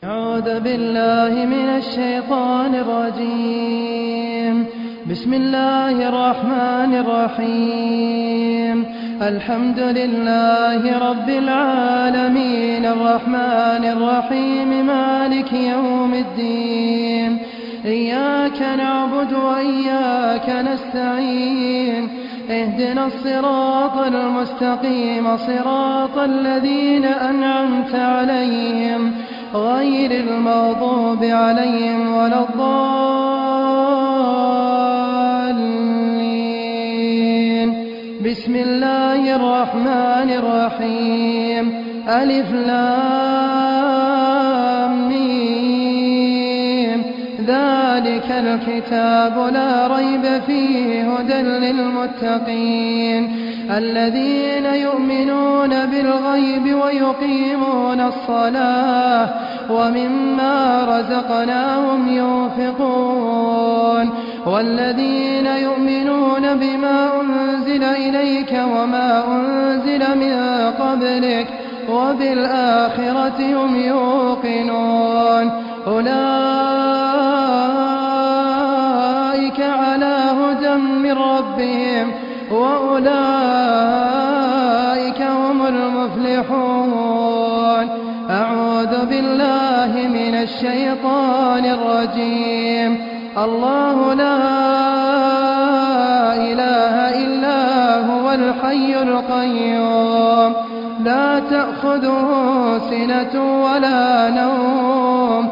أعوذ بالله من الشيطان الرجيم. بسم الله الرحمن الرحيم. الحمد لله رب العالمين الرحمن الرحيم مالك يوم الدين. إياك نعبد وإياك نستعين. اهدنا الصراط المستقيم صراط الذين أنعمت عليهم غير المغضوب عليهم ولا الضالين. بسم الله الرحمن الرحيم. ألف لام ميم. ذلك الكتاب لا ريب فيه هدى للمتقين الذين يؤمنون بالغيب ويقيمون الصلاة ومما رزقناهم ينفقون والذين يؤمنون بما أنزل إليك وما أنزل من قبلك وبالآخرة هم يوقنون. أولئك على هدى من ربهم وأولئك هم المفلحون. أعوذ بالله من الشيطان الرجيم. الله لا إله إلا هو الحي القيوم لا تأخذه سنة ولا نوم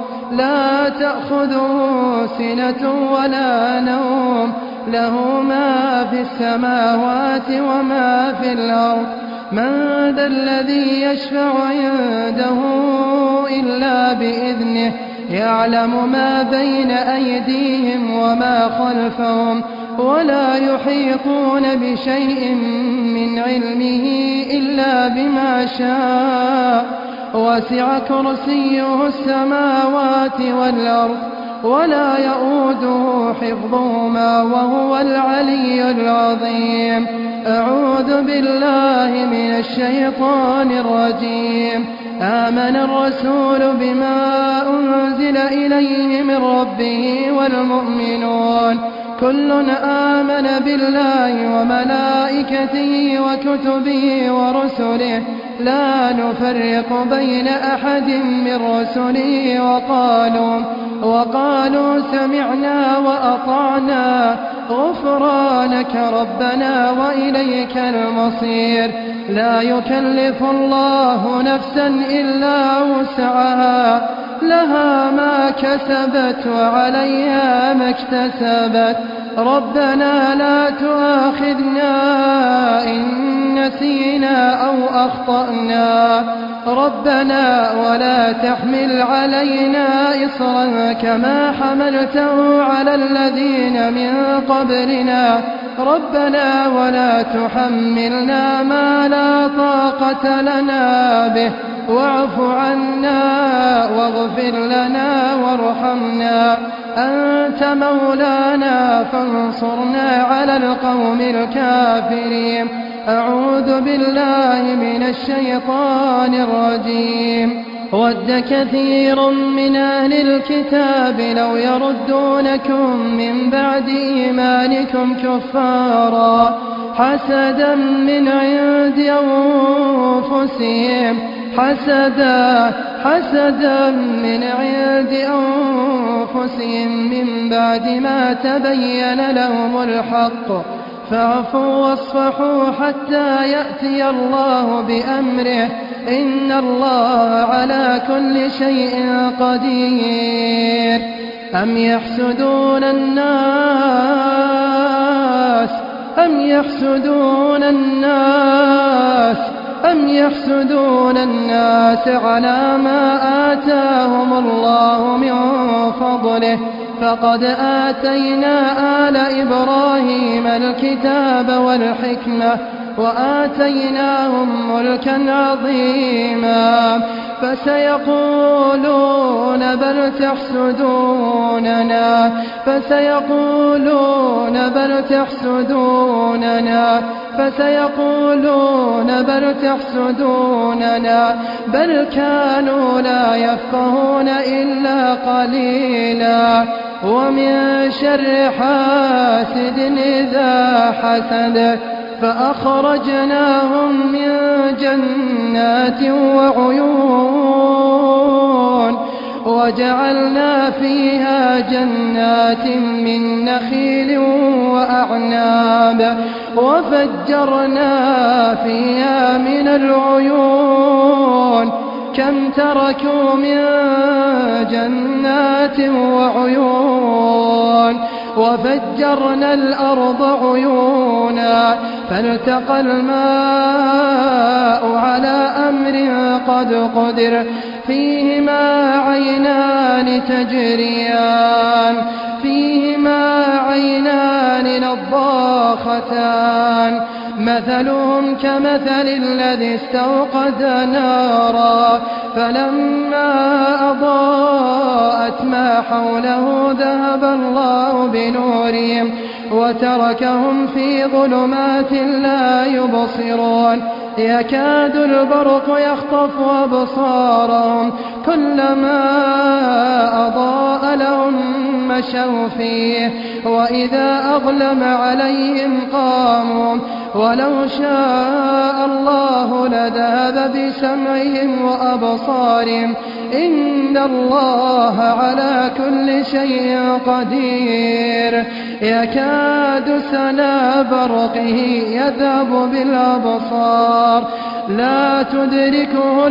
ولا نوم له ما في السماوات وما في الأرض. من ذا الذي يشفع عنده إلا بإذنه يعلم ما بين أيديهم وما خلفهم ولا يحيطون بشيء من علمه إلا بما شاء. وسع كرسيه السماوات والأرض ولا يؤوده حفظهما وهو العلي العظيم. أعوذ بالله من الشيطان الرجيم. آمن الرسول بما أنزل إليه من ربه والمؤمنون كل آمن بالله وملائكته وكتبه ورسله لا نفرق بين أحد من رسله وقالوا سمعنا وأطعنا غفرانك ربنا وإليك المصير. لا يكلف الله نفسا إلا وسعها لها ما كسبت وعليها ما اكتسبت. ربنا لا تؤاخذنا إن نسينا أو أخطأنا ربنا ولا تحمل علينا إصرا كما حملته على الذين من قبلنا ربنا ولا تحملنا ما لا طاقة لنا به واعف عنا واغفر لنا وارحمنا أنت مولانا فانصرنا على القوم الكافرين. أعوذ بالله من الشيطان الرجيم. ود كثير من أهل الكتاب لو يردونكم من بعد إيمانكم كفارا حسدا من عند أنفسهم من بعد ما تبين لهم الحق فاعفوا واصفحوا حتى يأتي الله بأمره إن الله على كل شيء قدير. أم يحسدون الناس على ما آتاهم الله من فضله فقد آتينا آل إبراهيم الكتاب والحكمة وآتيناهم ملكا عظيما فسيقولون بل تحسدوننا فسيقولون بل تحسدوننا بل كانوا لا يفقهون إلا قليلا. ومن شر حاسد إذا حسد فأخرجناهم من جنات وعيون وجعلنا فيها جنات من نخيل وأعناب وفجرنا فيها من العيون كم تركوا من جنات وعيون. وفجرنا الأرض عيونا فالتقى الماء على أمر قد قدر فيهما عينان تجريان نضاختان مثلهم كمثل الذي استوقد نارا فلما أضاءت ما حوله ذهب الله بنورهم وتركهم في ظلمات لا يبصرون. يكاد البرق يخطف أبصارهم كلما أضاء لهم مشوا فيه وإذا أظلم عليهم قاموا ولو شاء الله لذهب بسمعهم وأبصارهم إن الله على كل شيء قدير. يكاد سنا برقه يذهب بالأبصار لا تدركه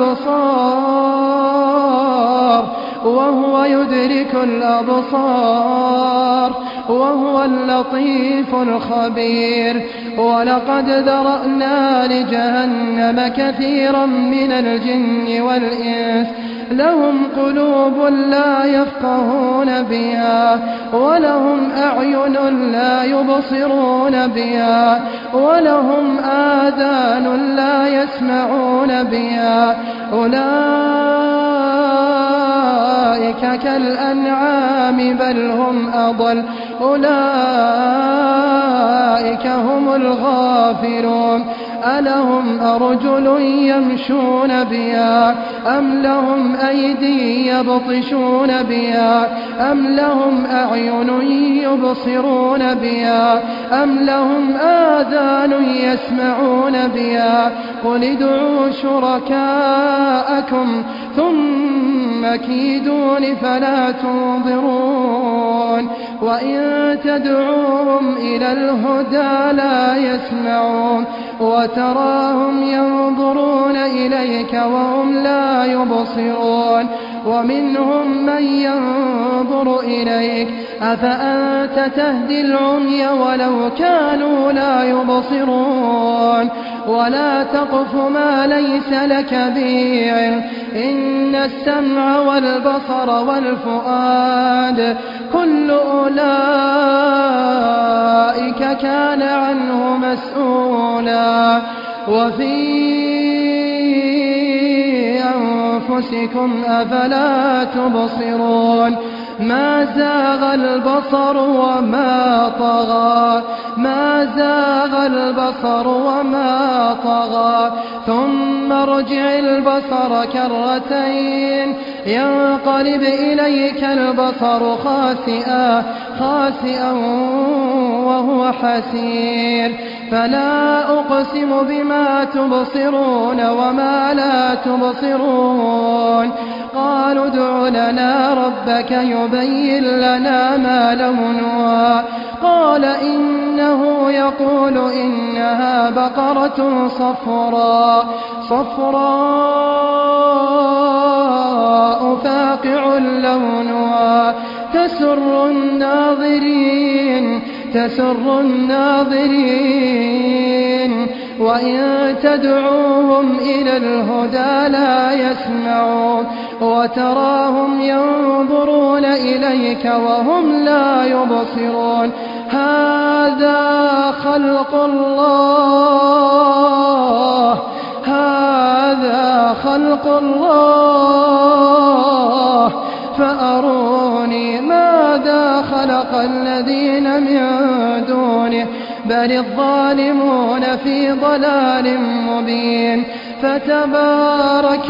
الأبصار وهو يدرك الأبصار وهو اللطيف الخبير. ولقد ذرأنا لجهنم كثيرا من الجن والإنس لهم قلوب لا يفقهون بها ولهم أعين لا يبصرون بها ولهم آذان لا يسمعون بها أولئك كالأنعام بل هم أضل أولئك هم الغافلون. ألهم أرجل يمشون بها أم لهم أيدي يبطشون بها أم لهم أعين يبصرون بها أم لهم آذان يسمعون بها قل ادعوا شركاءكم ثم كيدون فلا تنظرون. وإن تدعوهم إلى الهدى لا يسمعون وتراهم ينظرون إليك وهم لا يبصرون ومنهم من ينظر إليك أفأنت تهدي العمي ولو كانوا لا يبصرون. ولا تقف ما ليس لك به علم إن السمع والبصر والفؤاد كل أولئك كان عنه مسؤولا. وفي أنفسكم أفلا تبصرون ما زاغ البصر وما طغى ما زاغ البصر وما طغى ثم ارجع البصر كرتين ينقلب إليك البصر خاسئا وهو حسير. فلا أقسم بما تبصرون وما لا تبصرون. قالوا ادع لنا ربك يبين لنا ما لونها قال إنه يقول إنها بقرة صفراء فاقع لونها تسر الناظرين. وإن تدعوهم إلى الهدى لا يسمعون وتراهم ينظرون إليك وهم لا يبصرون. هذا خلق الله فأروني ماذا خلق الذين من دونه بل الظالمون في ضلال مبين. فتبارك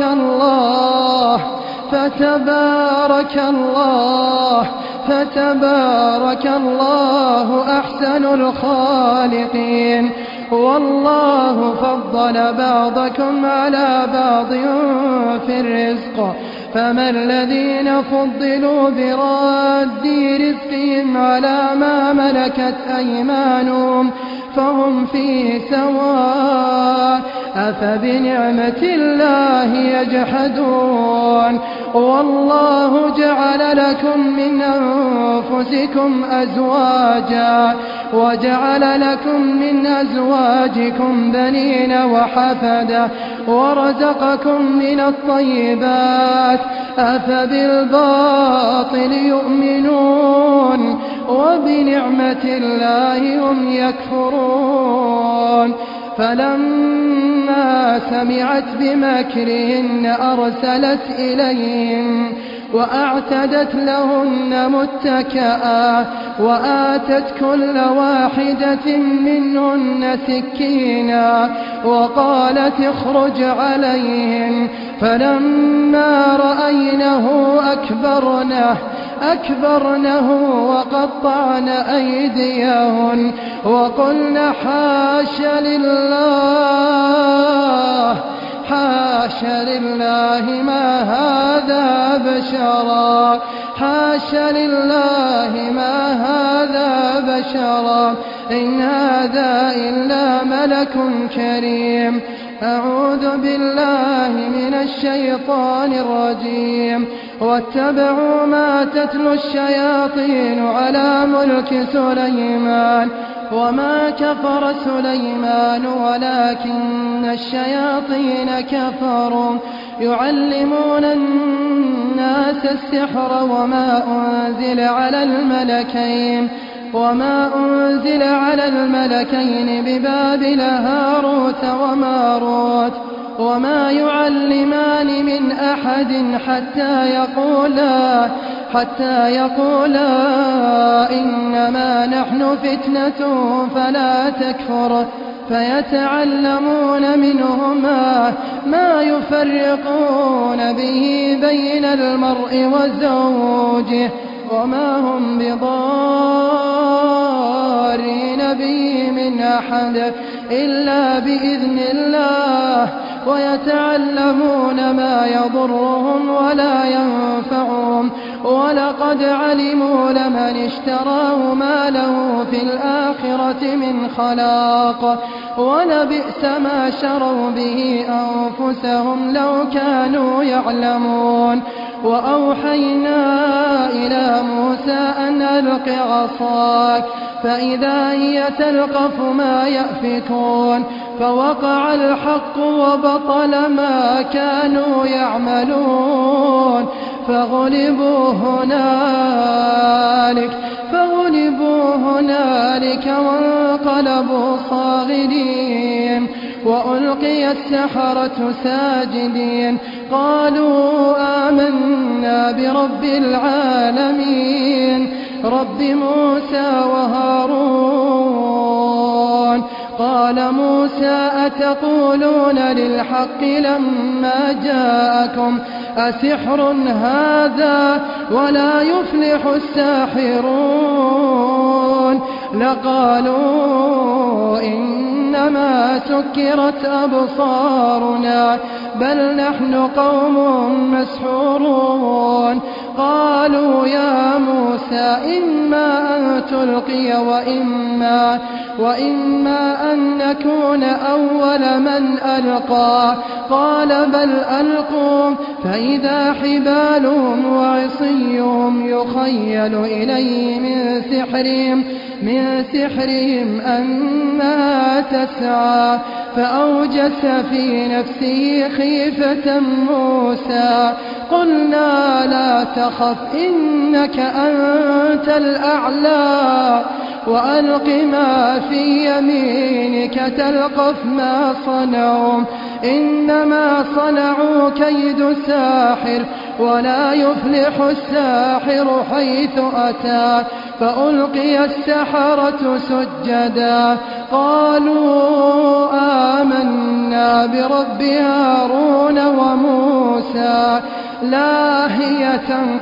الله أحسن الخالقين. والله فضل بعضكم على بعض في الرزق، فما الذين فضلوا براد رزقهم على ما ملكت أيمانهم فهم فيه سواء، أفبنعمة الله يجحدون. والله جعل لكم من أنفسكم أزواجا وجعل لكم من أزواجكم بنين وحفدة ورزقكم من الطيبات، أفبالباطل يؤمنون وبنعمة الله هم يكفرون. فلما سمعت بمكرهن أرسلت إليهن وأعتدت لهن متكئا وآتت كل واحدة منهن سكينا وقالت اخرج عليهن. فلما رأينه أكبرنه وقطعن أيديهن وقلن حاش لله ما هذا بشرا إن هذا إلا ملك كريم. أعوذ بالله من الشيطان الرجيم. واتبعوا ما تتلو الشياطين على ملك سليمان وما كفر سليمان ولكن الشياطين كفروا يعلمون الناس السحر وما أنزل على الملكين ببابل هاروت وماروت وما يعلمان من أحد حتى يقولا إنما نحن فتنة فلا تكفر، فيتعلمون منهما ما يفرقون به بين المرء وزوجه وما هم بضارين به من أحد إلا بإذن الله، ويتعلمون ما يضرهم ولا ينفعهم، ولقد علموا لمن اشتراه ما له في الآخرة من خلاق، ولبئس ما شروا به أنفسهم لو كانوا يعلمون. وأوحينا إلى موسى أن ألق عصاك فإذا هي تلقف ما يأفكون، فوقع الحق وبطل ما كانوا يعملون، فغلبوا هنالك وانقلبوا صاغرين. وألقي السحرة ساجدين قالوا آمنا برب العالمين رب موسى وهارون. قال موسى أتقولون للحق لما جاءكم أسحر هذا ولا يفلح الساحرون؟ لقالوا إنما سكرت أبصارنا بل نحن قوم مسحورون. قالوا يا موسى إما أن تلقي وإما أن نكون أول من ألقى. قال بل ألقوا فإذا حبالهم وعصيهم يخيل إليه من سحرهم أنها تسعى، فأوجس في نفسه خيفة موسى. قلنا لا تخف إنك أنت الأعلى وألق ما في يمينك تلقف ما صنعوا إنما صنعوا كيد ساحر ولا يفلح الساحر حيث أتى فألقي السحرة سجدا قالوا آمنا برب هارون وموسى لاهية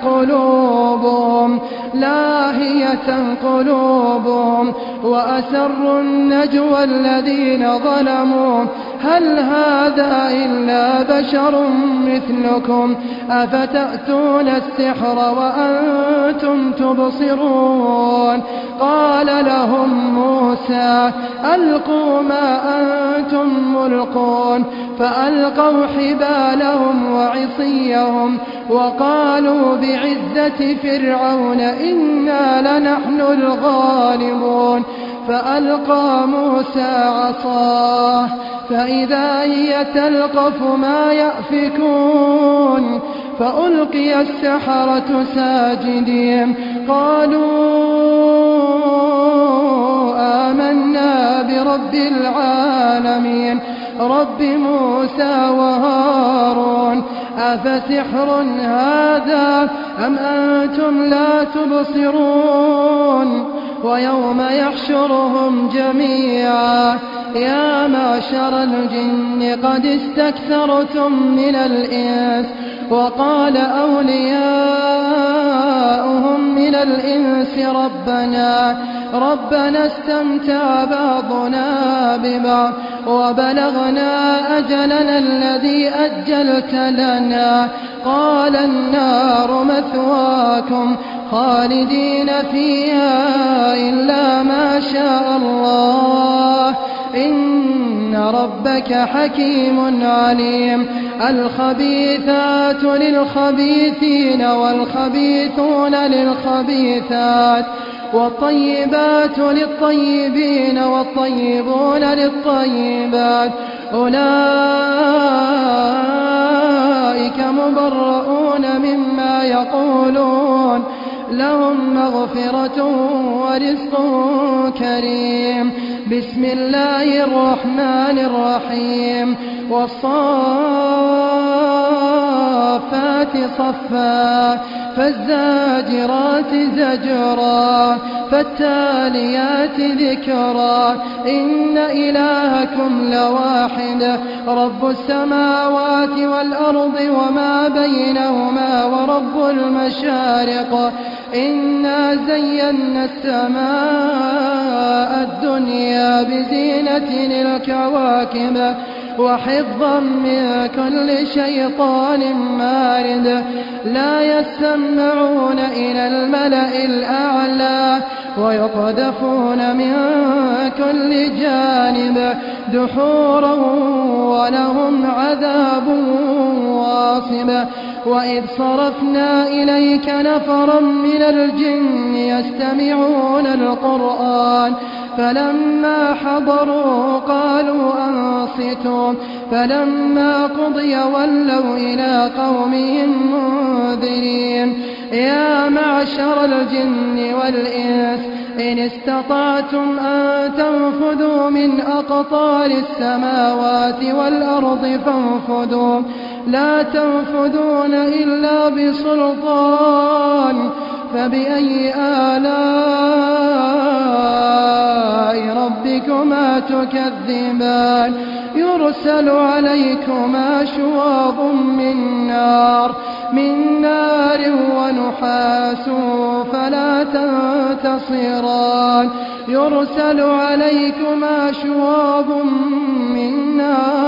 قلوبهم وأسروا النجوى الذين ظلموا هل هذا إلا بشر مثلكم أفتأتون السحر وأنتم تبصرون قال لهم موسى ألقوا ما أنتم ملقون فألقوا حبالهم وعصيهم وقالوا بعزة فرعون إنا لنحن الغالبون فألقى موسى عصاه فإذا هي تلقف ما يأفكون فألقي السحرة ساجدين قالوا آمنا برب العالمين رب موسى وهارون أفسحر هذا أم أنتم لا تبصرون ويوم يحشرهم جميعا يا معشر الجن قد استكثرتم من الإنس وقال أولياؤهم من الإنس ربنا استمتع بعضنا ببعض وبلغنا أجلنا الذي أجلت لنا قال النار مثواكم خالدين فيها إلا ما شاء الله إن ربك حكيم عليم الخبيثات للخبيثين والخبيثون للخبيثات والطيبات للطيبين والطيبون للطيبات أولئك مبرؤون مما يقولون لهم مغفرة ورزق كريم بسم الله الرحمن الرحيم والصافات صفا فالزاجرات زجرا فالتاليات ذكرا إن إلهكم لواحد رب السماوات والأرض وما بينهما ورب المشارق إنا زينا السماء الدنيا بزينة الكواكب وحفظا من كل شيطان مارد لا يسمعون إلى الملأ الأعلى ويقذفون من كل جانب دحورا ولهم عذاب واصب وإذ صرفنا إليك نفرا من الجن يستمعون القرآن فلما حضروا قالوا أنصتوا فلما قضي ولوا إلى قومهم منذرين يا معشر الجن والإنس إن استطعتم أن تنفذوا من أقطار السماوات والأرض فانفذوا لا تنفذون إلا بسلطان فبأي آلاء ربكما تكذبان يرسل عليكما شواظ من نار ونحاس فلا تنتصران يرسل عليكما شواظ من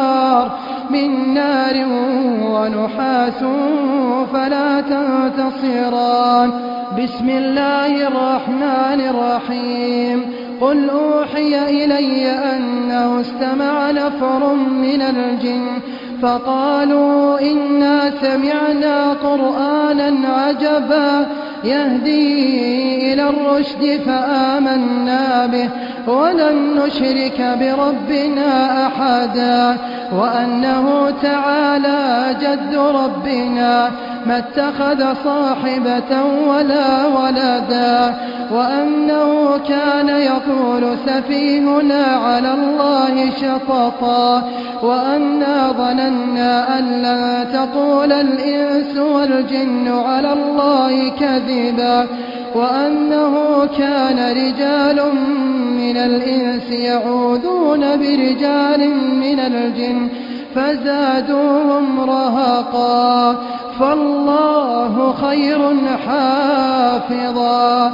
نار ونحاس فلا تنتصران بسم الله الرحمن الرحيم قل أوحي إلي أنه استمع نفر من الجن فقالوا إنا سمعنا قرآنا عجبا يهدي إلى الرشد فآمنا به ولن نشرك بربنا أحدا وأنه تعالى جد ربنا ما اتخذ صاحبة ولا ولدا وأنه كان يقول سفيهنا على الله شططا وأنا ظننا أن لن تقول الإنس والجن على الله كذبا وأنه كان رجال من الإنس يعوذون برجال من الجن فزادوهم رهقا فالله خير حافظا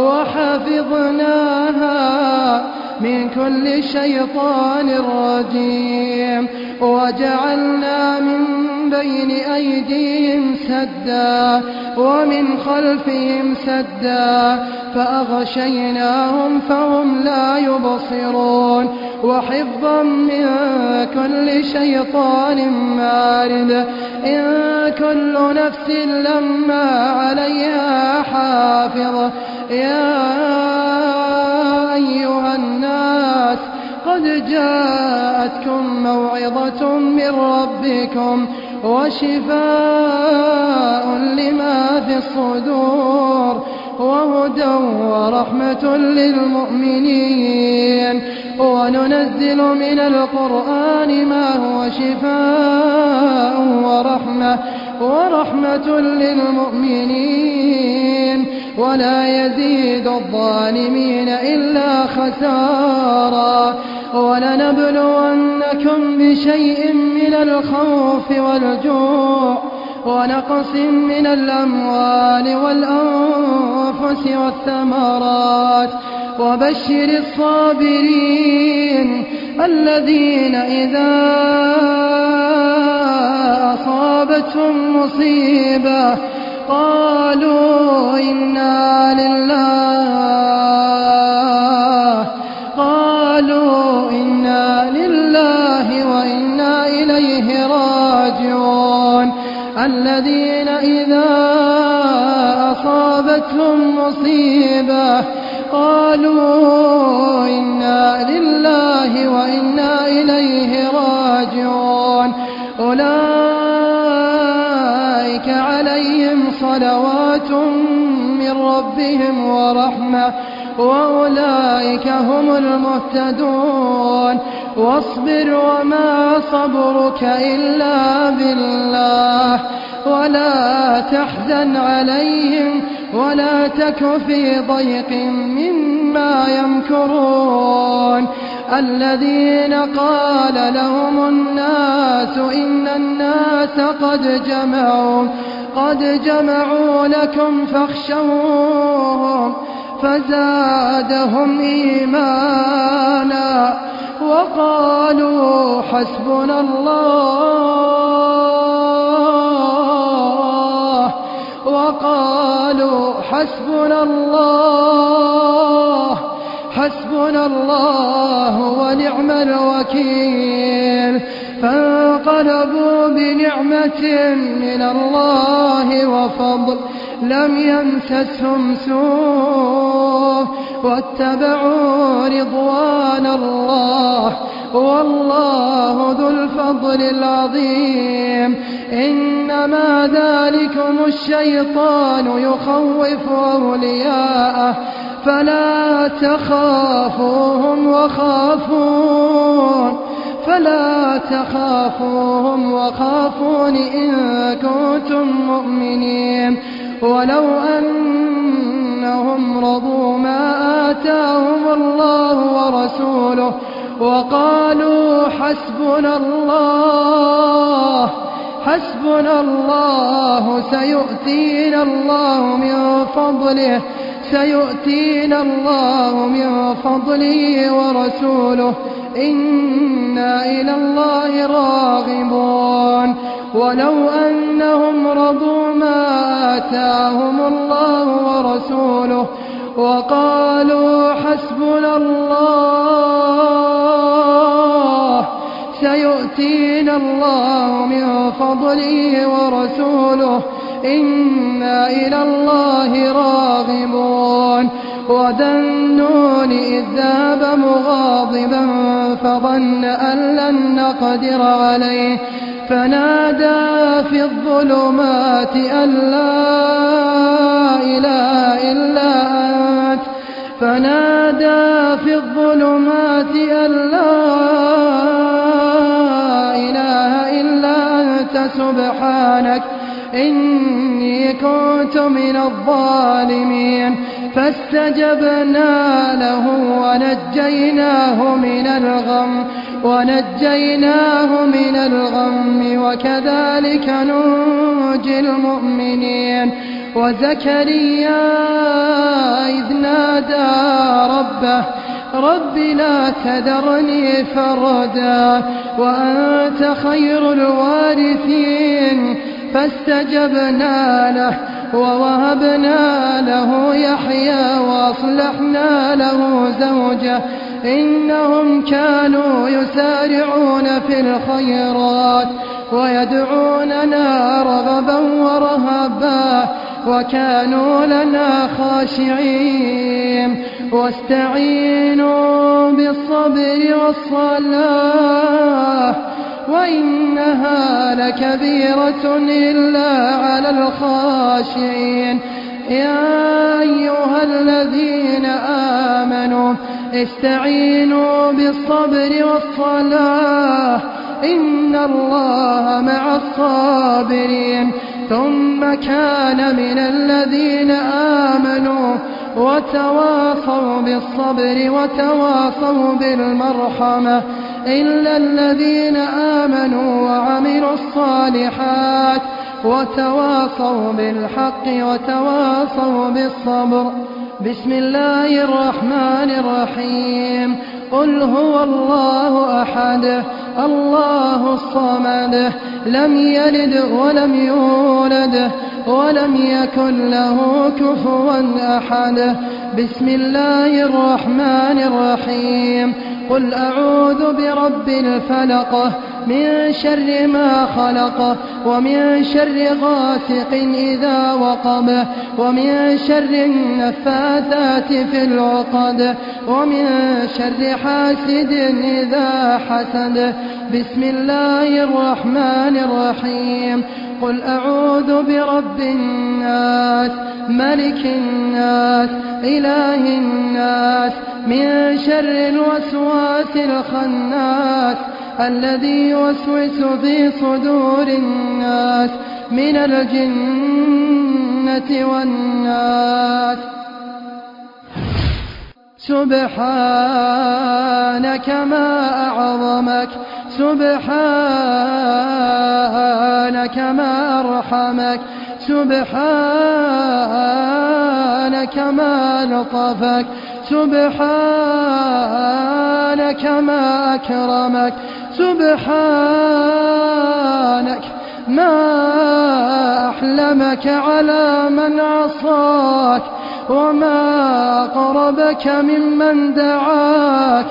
وحفظناها من كل شيطان رجيم وجعلنا من بين أيديهم سدا ومن خلفهم سدا فأغشيناهم فهم لا يبصرون وحفظا من كل شيطان مارد إن كل نفس لما عليها حافظ يا أيها الناس قد جاءتكم موعظة من ربكم وشفاء لما في الصدور وهدى ورحمة للمؤمنين وننزل من القرآن ما هو شفاء ورحمة للمؤمنين ولا يزيد الظالمين إلا خسارا ولنبلونكم بشيء من الخوف والجوع ونقص من الأموال والأنفس والثمرات وبشر الصابرين الذين إذا أصابتهم مصيبة قالوا إنا لله وإنا إليه راجعون الذين إذا أصابتهم مصيبة قالوا إنا لله وإنا إليه راجعون أولئك عليهم صلوات من ربهم ورحمة وأولئك هم المهتدون واصبر وما صبرك إلا بالله ولا تحزن عليهم ولا تك في ضيق مما يمكرون الذين قال لهم الناس إن الناس قد جمعوا لكم فاخشوهم فزادهم إيمانا وقالوا حسبنا الله ونعم الوكيل فانقلبوا بنعمة من الله وفضل لم يمسسهم سوء واتبعوا رضوان الله والله ذو الفضل العظيم إنما ذلكم الشيطان يخوف أولياءه فلا تخافوهم وخافون إن كنتم مؤمنين ولو أنهم رضوا ما آتاهم الله ورسوله وقالوا حسبنا الله سيؤتينا الله من فضله ورسوله إنا إلى الله راغبون ولو أنهم رضوا ما آتاهم الله ورسوله وقالوا حسبنا الله سيؤتينا الله من فضله ورسوله إنا إلى الله راغبون وذا النون إذ ذهب مغاضبا فظن أن لن نقدر عليه فنادى في الظلمات أن لا إله إلا أنت فنادى في الظلمات أن لا إله إلا أنت سبحانك إني كنت من الظالمين فاستجبنا له ونجيناه من الغم وكذلك ننجي المؤمنين وزكريا إذ نادى ربه رب لا تذرني فردا وأنت خير الوارثين فاستجبنا له ووهبنا له يحيى وأصلحنا له زوجه إنهم كانوا يسارعون في الخيرات ويدعوننا رغبا ورهبا وكانوا لنا خاشعين واستعينوا بالصبر والصلاة وإنها لكبيرة إلا على الخاشعين يا أيها الذين آمنوا استعينوا بالصبر والصلاة إن الله مع الصابرين ثم كان من الذين آمنوا وتواصوا بالصبر وتواصوا بالمرحمة إلا الذين آمنوا وعملوا الصالحات وتواصوا بالحق وتواصوا بالصبر بسم الله الرحمن الرحيم قل هو الله أحد الله الصمد لم يلد ولم يولد ولم يكن له كفوا أحد بسم الله الرحمن الرحيم قل أعوذ برب الفلق من شر ما خلق ومن شر غاسق إذا وقب ومن شر النفاثات في العقد ومن شر حاسد إذا حسد بسم الله الرحمن الرحيم قل أعوذ برب الناس ملك الناس إله الناس من شر الوسواس الخناس الذي يوسوس في صدور الناس من الجنة والناس سبحانك ما أعظمك سبحانك ما أرحمك سبحانك ما لطفك سبحانك ما أكرمك سبحانك ما أحلمك على من عصاك وما قربك ممن دعاك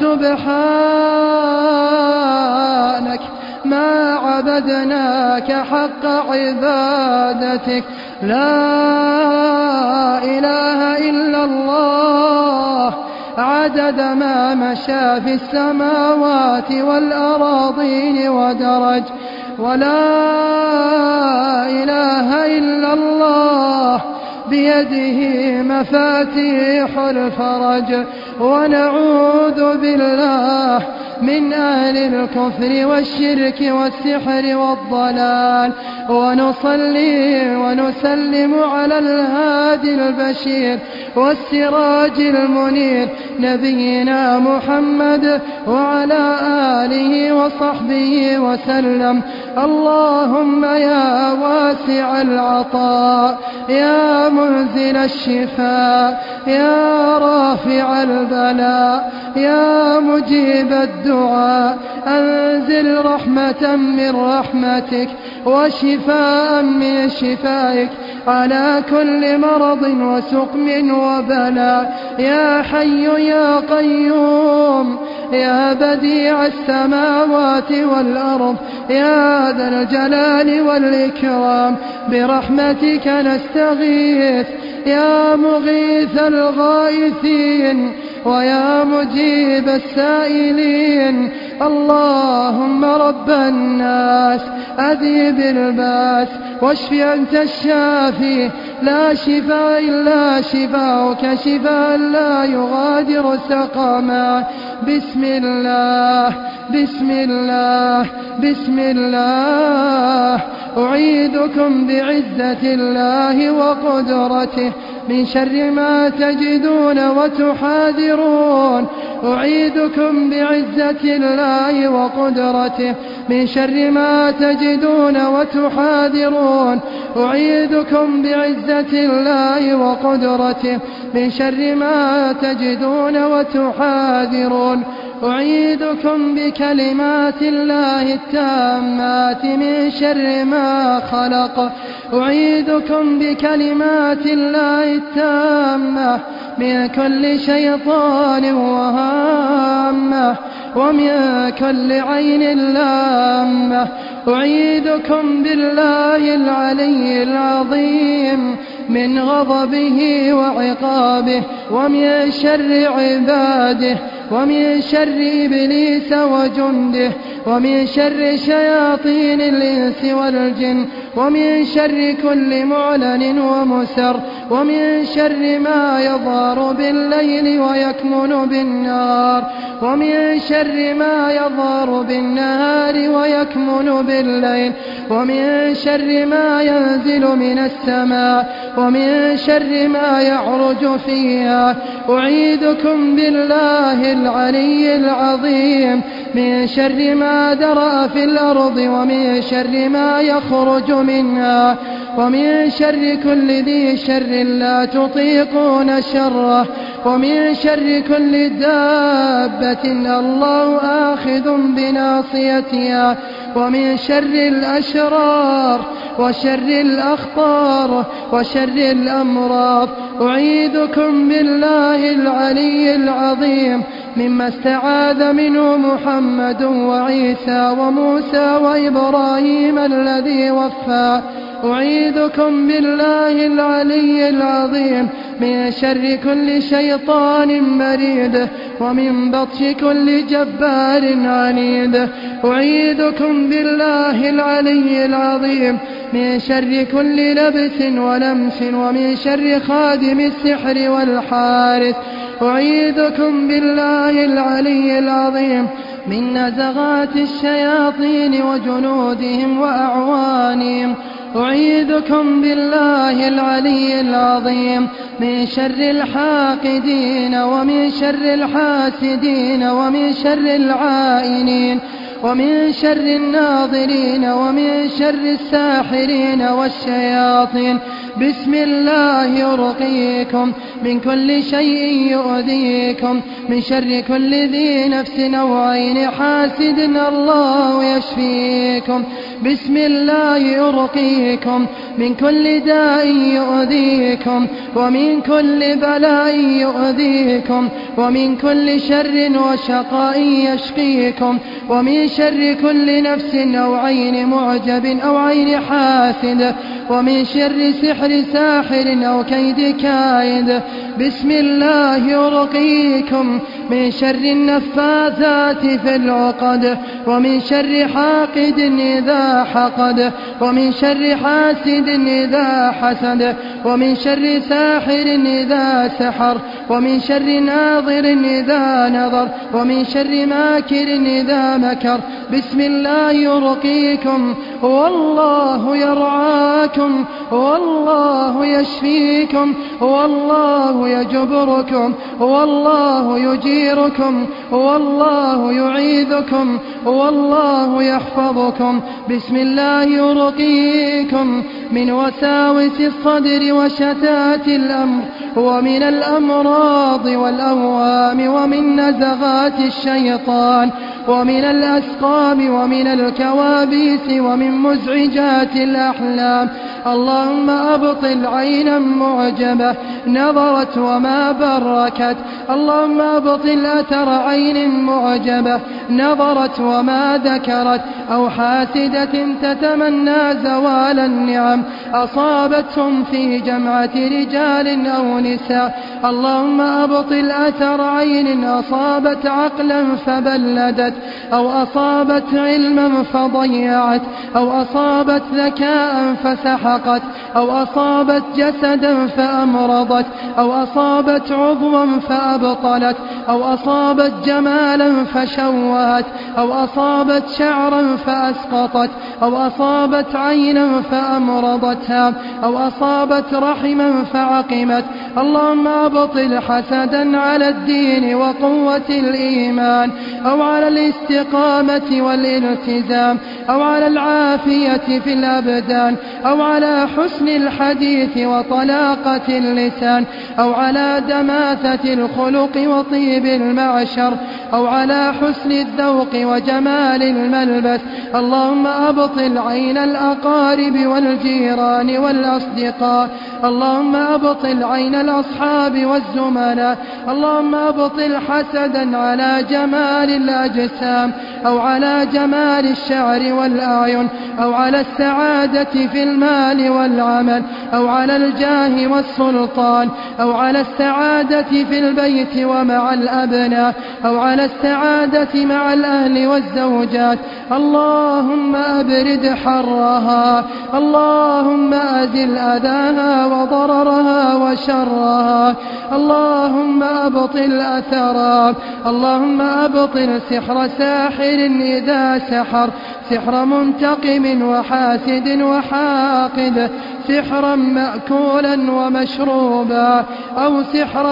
سبحانك ما عبدناك حق عبادتك لا إله إلا الله عدد ما مشى في السماوات والأراضين ودرج ولا إله إلا الله بيده مفاتيح الفرج ونعوذ بالله من أهل الكفر والشرك والسحر والضلال ونصلي ونسلم على الهادي البشير والسراج المنير نبينا محمد وعلى آله وصحبه وسلم اللهم يا واسع العطاء يا منزل الشفاء يا رافع البلاء يا مجيب الدعاء أنزل رحمة من رحمتك وشفاء من شفائك على كل مرض وسقم وبلاء يا حي يا قيوم يا بديع السماوات والأرض يا ذا الجلال والإكرام برحمتك نستغيث يا مغيث الغائثين ويا مجيب السائلين. اللهم رب الناس أذهب الباس واشف أنت الشافي، لا شفاء إلا شفاؤك، شفاء لا يغادر سقما. بسم الله بسم الله بسم الله. أعيذكم بعزة الله وقدرته من شر ما تجدون وتحاذرون. أعيذكم بعزة الله وقدرته من شر ما تجدون وتحاذرون. أعيذكم بعزة الله وقدرته من شر ما تجدون وتحاذرون. أعيذكم بكلمات الله التامات من شر ما خلق. أعيذكم بكلمات الله التامة من كل شيطان وهامة ومن كل عين لامة. أعيذكم بالله العلي العظيم من غضبه وعقابه ومن شر عباده ومن شر إبليس وجنده ومن شر شياطين الإنس والجن ومن شر كل معلن ومسر ومن شر ما يظهر بالليل ويكمن بالنار ومن شر ما يظهر بالنهار ويكمن بالليل ومن شر ما ينزل من السماء ومن شر ما يعرج فيها. أعيذكم بالله العلي العظيم من شر ما درأ في الأرض ومن شر ما يخرج منها ومن شر كل ذي شر لا تطيقون شره ومن شر كل دابة الله آخذ بناصيتها ومن شر الأشرار وشر الأخطار وشر الأمراض. أعيذكم بالله العلي العظيم مما استعاذ منه محمد وعيسى وموسى وإبراهيم الذي وفى. أعيذكم بالله العلي العظيم من شر كل شيطان مريد ومن بطش كل جبار عنيد. أعيذكم بالله العلي العظيم من شر كل لبس ولمس ومن شر خادم السحر والحارث. أعيذكم بالله العلي العظيم من نزغات الشياطين وجنودهم وأعوانهم. أعيذكم بالله العلي العظيم من شر الحاقدين ومن شر الحاسدين ومن شر العائنين ومن شر الناظرين ومن شر الساحرين والشياطين. بسم الله أرقيكم من كل شيء يؤذيكم من شر كل ذي نفس أو عين حاسد الله يشفيكم. بسم الله أرقيكم من كل داء يؤذيكم ومن كل بلاء يؤذيكم ومن كل شر وشقاء يشقيكم ومن شر كل نفس أو عين معجب أو عين حاسد ومن شر سحر ساحر أو كيد كائد. بسم الله أرقيكم من شر النفاثات في العقد ومن شر حاقد إذا حقد ومن شر حاسد إذا حسد ومن شر ساحر إذا سحر ومن شر ناظر إذا نظر ومن شر ماكر إذا مكر. بسم الله يرقيكم والله يرعاكم والله يشفيكم والله يجبركم والله يجيركم والله يعيذكم والله يحفظكم. بسم الله يرقيكم من وساوس الصدر وشتات الأمر ومن الأمراض والأوهام ومن نزغات الشيطان ومن الأسقام ومن الكوابيس ومن مزعجات الأحلام. اللهم أبطل عينا معجبة نظرت وما بركت. اللهم أبطل أثر عين معجبة نظرت وما ذكرت، أو حاسدة تتمنى زوال النعم أصابتهم في جمعة رجال أو نساء. اللهم أبطل أثر عين أصابت عقلا فبلدت، أو أصابت علما فضيعت، أو أصابت ذكاء فسحقت، أو أصابت جسدا فأمرضت، أو أصابت عضوا فأبطلت، أو أصابت جمالا فشوهت، أو أصابت شعرا فأسقطت، أو أصابت عينا فأمرضتها، أو أصابت رحما فعقمت. اللهم أبطل حسدا على الدين وقوة الإيمان، أو على الاستقامة والالتزام، أو على العافية في الأبدان، أو على حسن الحديث وطلاقة اللسان، أو على دماثة الخلق وطيب المعشر، أو على حسن الذوق وجمال الملبس. اللهم أبطل عين الأقارب والجيران والأصدقاء. اللهم أبطل عين الأصحاب والزملاء. اللهم أبطل حسدا على جمال الأجسام، أو على جمال الشعر والأعين، أو على السعادة في المال والعمل، أو على الجاه والسلطان، أو على السعادة في البيت ومع الأبناء، أو على السعادة مع الأهل والزوجات. اللهم أبرد حرها، اللهم أزل أذاها وضررها وشرها، اللهم أبطل أثرها. اللهم أبطل سحر ساحر إذا سحر، سحر منتقم وحاسد وحاقد، سحرا مأكولا ومشروبا، أو سحرا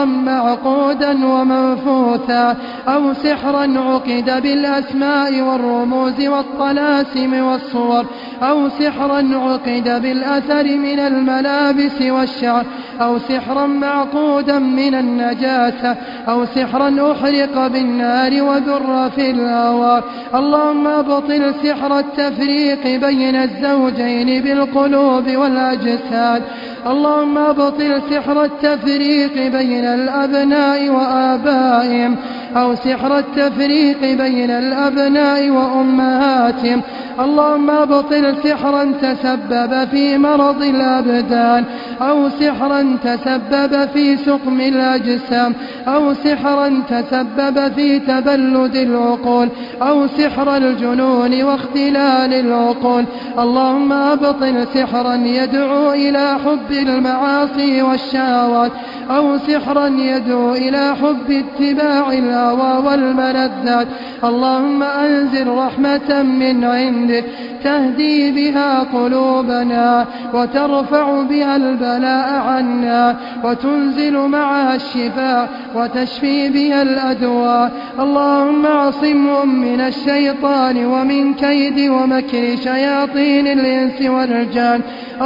معقودا ومنفوثا، أو سحرا عقد بالأسماء والرموز والطلاسم والصور، أو سحرا عقد بالأثر من الملابس والشعر، أو سحرا معقودا من النجاسة، أو سحرا أحرق بالنار وذر في الهواء. اللهم أبطل سحر التفريق بين الزوجين بالقلوب والأجساد. اللهم أبطل سحر التفريق بين الأبناء وآبائهم، أو سحر التفريق بين الأبناء وأمهاتهم. اللهم أبطل سحرا تسبب في مرض الأبدان، أو سحرا تسبب في سقم الأجسام، أو سحرا تسبب في تبلد العقول، أو سحر الجنون واختلال العقول. اللهم أبطل سحرا يدعو إلى حب المعاصي والشهوات، أو سحرا يدعو إلى حب اتباع الهوى والملذات. اللهم أنزل رحمة من عندك تهدي بها قلوبنا، وترفع بها البلاء عنا، وتنزل معها الشفاء، وتشفي بها الأدواء. اللهم اعصمهم من الشيطان ومن كيد ومكر شياطين الإنس والجان.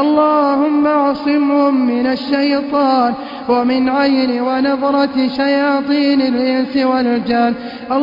اللهم اعصمهم من الشيطان ومن عين ونظرة شياطين الإنس والجان.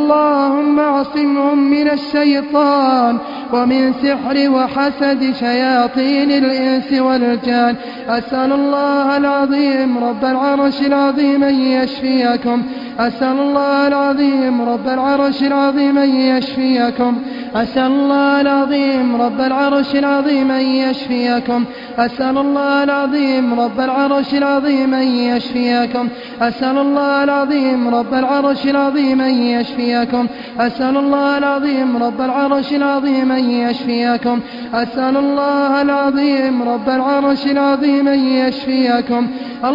اللهم اعصمهم من الشيطان ومن سحر وحسد شياطين الإنس والجان. أسأل الله العظيم رب العرش العظيم أن يشفيكم. أسأل الله العظيم رب العرش العظيم أن يشفيكم. أسأل الله العظيم رب العرش العظيم أن يشفيكم. أسأل الله العظيم رب العرش العظيم أن يشفيكم. أسأل الله العظيم رب العرش العظيم أن يشفيكم. أسأل الله العظيم رب العرش العظيم أن يشفيكم. أسأل الله العظيم رب العرش العظيم أن يشفيكم.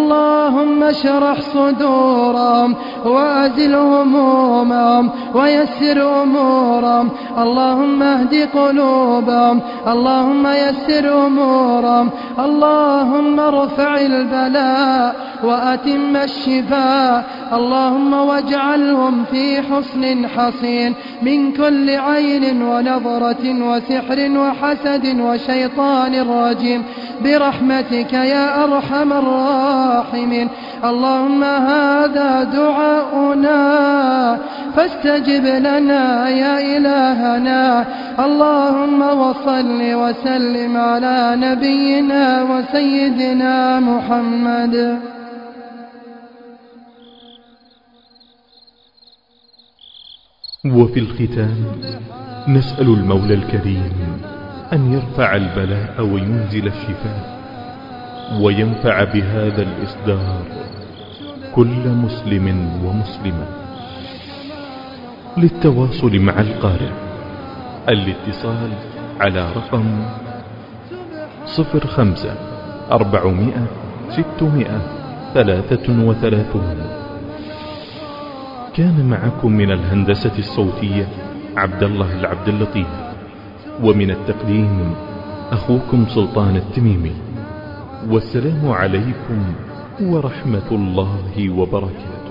اللهم اشرح صدورهم وأزل همومهم ويسر أمورهم. اللهم اهد قلوبهم. اللهم يسر أمورهم. اللهم ارفع البلاء وأتم الشفاء. اللهم واجعلهم في حصن حصين من كل عين ونظرة وسحر وحسد وشيطان رجيم برحمتك يا أرحم الراحمين. اللهم هذا دعاؤنا فاستجب لنا يا إلهنا. اللهم وصل وسلم على نبينا وسيدنا محمد. وفي الختام نسأل المولى الكريم أن يرفع البلاء وينزل الشفاء، وينفع بهذا الإصدار كل مسلم ومسلمة. للتواصل مع القارئ الاتصال على رقم 05-400-633. كان معكم من الهندسة الصوتية عبد الله العبد اللطيف، ومن التقديم أخوكم سلطان التميمي. والسلام عليكم ورحمة الله وبركاته.